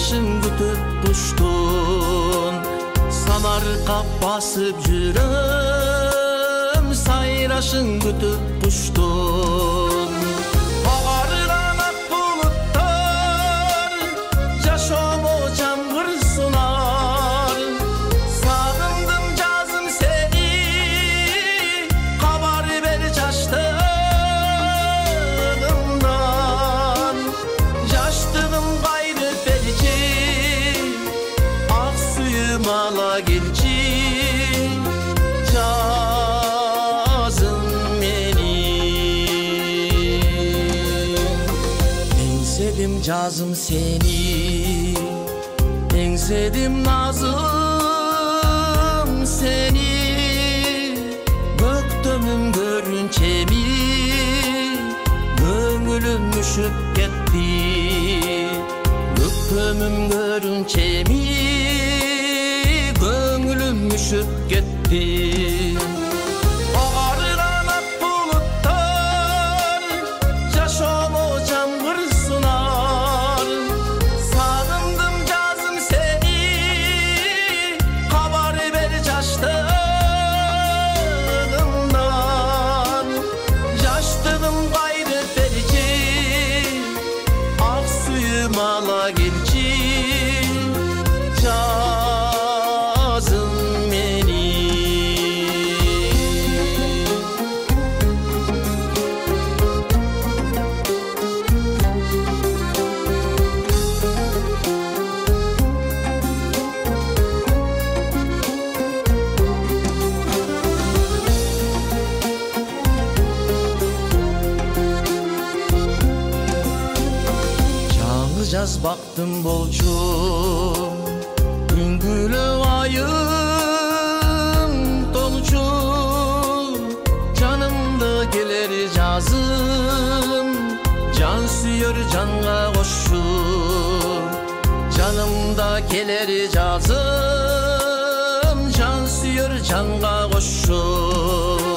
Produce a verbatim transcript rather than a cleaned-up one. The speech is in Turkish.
sayraşın kütüp kuştun. Sanar kap basıp жүрөм, sayraşın kütüp kuştun. Ağargan ak bulutlar, yaşama çamgır sunar. Sağındım cazım seni, kabar ver çaştığımdan. Yaştığım gayrı belki, ak suyum ala gelci. Cazım benim, cazım seni, engsedim nazım seni. Göktümüm görünce mi, gönlüm üşüp gitti. Göktümüm görünce mi, gönlüm üşüp gitti. Ağargan ak bulutlar, yaşama çamgır sunar. Sağındım cazım seni, kabar ver çaştığımdan. Yaştığım gayrı belki, ak suyum ala gelci. Cazım yaz baktım bolcu, güngülü ayım dolcu. Canımda gelir cazım, can suyur canla koşur. Canımda gelir cazım, can suyur canla koşur.